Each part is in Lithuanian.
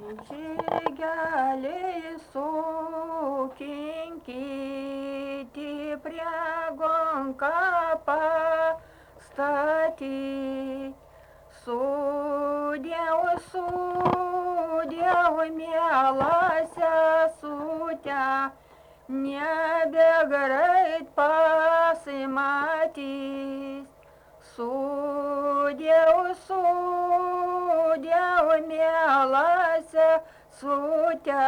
Žirgeliai sukinkyti prie gonką pastatyti. Sudiev, miela sesute, nebegreit pasimatys. Sudiev, miela sesute,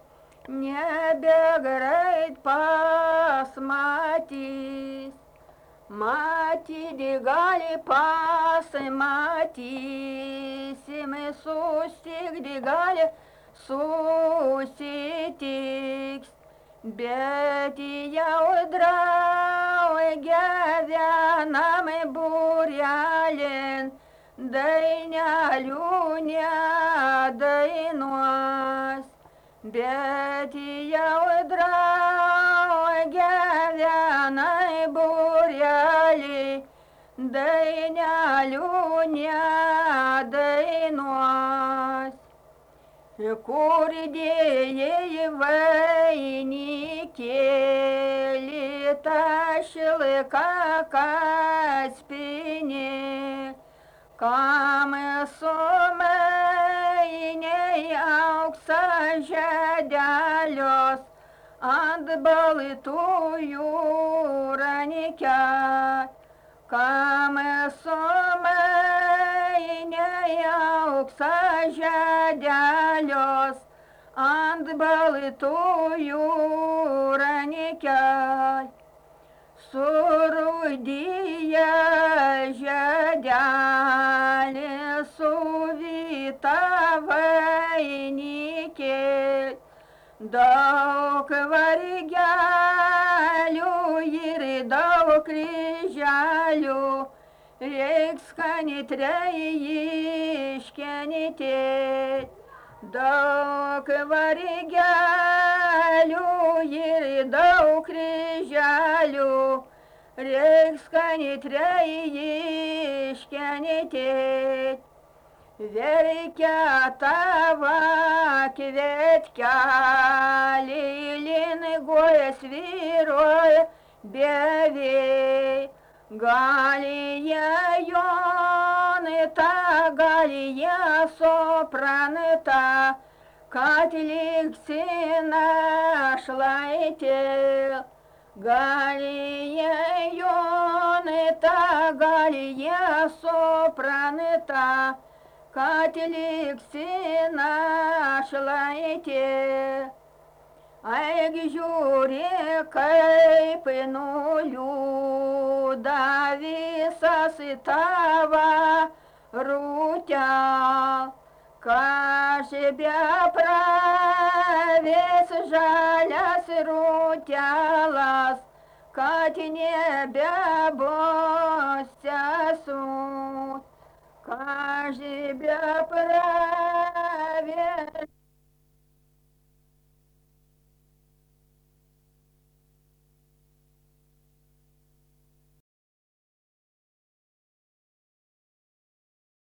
nebegreit pasimatys. Matyti gali pasimatysim, susitikti gali susitiks, bet jau drauge vienam būrelin dainelių nedainuos, bet jau drauge vienai būrelį dainelių nedainuos. Kur dėjai vainikėlį, tą šilką kaspinį, kam sumainei auksą žiedelios ant baltųjų ranikę, kam sumainei auksą žiedelios ant baltųjų ranikę. Surūdyja žiedelį suvyta vainikė, daug vargelių ir daug kryželių, reiks kanitrei iškenitėt. Daug vargelių ir daug kryželių, reiks kanitrei iškenitėt. Verkia tava kvietkelį, linguoja svyruoja beviai. Gali jie jonita, gali jie sopranita, kad liksi našlaitė. Gali jie jonita, gali jie sopranita, kad liksi našlaitė. Aig žiūri, kaip nuliūda visas tava rūtel, kaž bepravės žalias rūtelas, kad nebebus sesut. Kaž bepravės